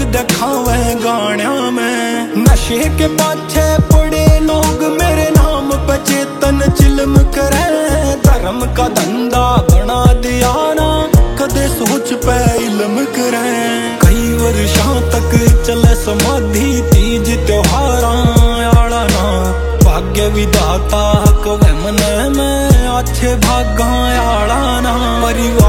दिखावे गाण्या में। नशे के पाछे पड़े लोग मेरे नाम पे चेतन चिल्म करे। धर्म का धंधा बना दिया ना, कदे सोच पे इल्म करे। कई वर्षों तक चले समाधि तीज त्योहारा आला ना। भाग्य विधाता कवे मन में अच्छे भागा आला ना। परिवार